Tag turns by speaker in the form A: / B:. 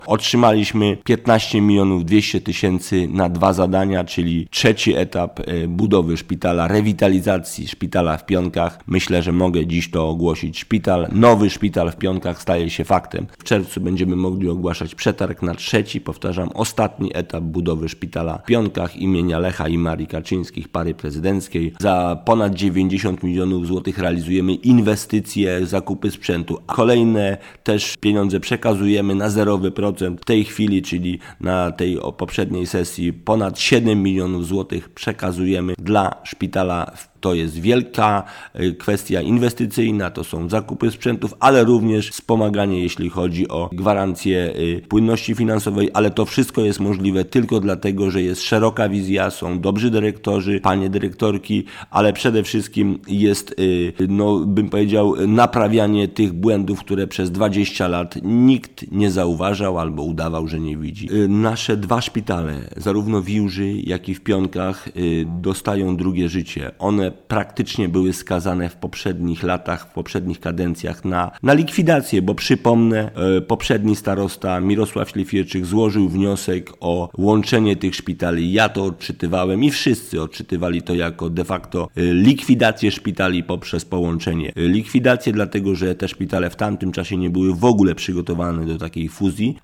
A: Otrzymaliśmy 15 200 000 na 2 zadania, czyli trzeci etap budowy szpitala, rewitalizacji szpitala w Pionkach. Myślę, że mogę dziś to ogłosić. Nowy szpital w Pionkach staje się faktem. W czerwcu będziemy mogli ogłaszać przetarg na trzeci, ostatni etap budowy szpitala w Pionkach imienia Lecha i Marii Kaczyńskich, pary prezydenckiej. Za ponad 90 milionów złotych realizujemy inwestycje, zakupy sprzętu. Kolejne też pieniądze przekazujemy na 0% w tej chwili, czyli na tej poprzedniej sesji ponad 7 milionów złotych przekazujemy dla szpitala. To jest wielka kwestia inwestycyjna, to są zakupy sprzętów, ale również wspomaganie, jeśli chodzi o gwarancję płynności finansowej, ale to wszystko jest możliwe tylko dlatego, że jest szeroka wizja, są dobrzy dyrektorzy, panie dyrektorki, ale przede wszystkim jest, bym powiedział, naprawianie tych błędów, które przez 20 lat nikt nie zauważał albo udawał, że nie widzi. Nasze 2 szpitale, zarówno w Iłży, jak i w Pionkach, dostają drugie życie. One praktycznie były skazane w poprzednich latach, w poprzednich kadencjach na likwidację, bo przypomnę, poprzedni starosta Mirosław Śliwierczyk złożył wniosek o łączenie tych szpitali. Ja to odczytywałem i wszyscy odczytywali to jako de facto likwidację szpitali poprzez połączenie. Likwidację dlatego, że te szpitale w tamtym czasie nie były w ogóle przygotowane do takiej fuzji,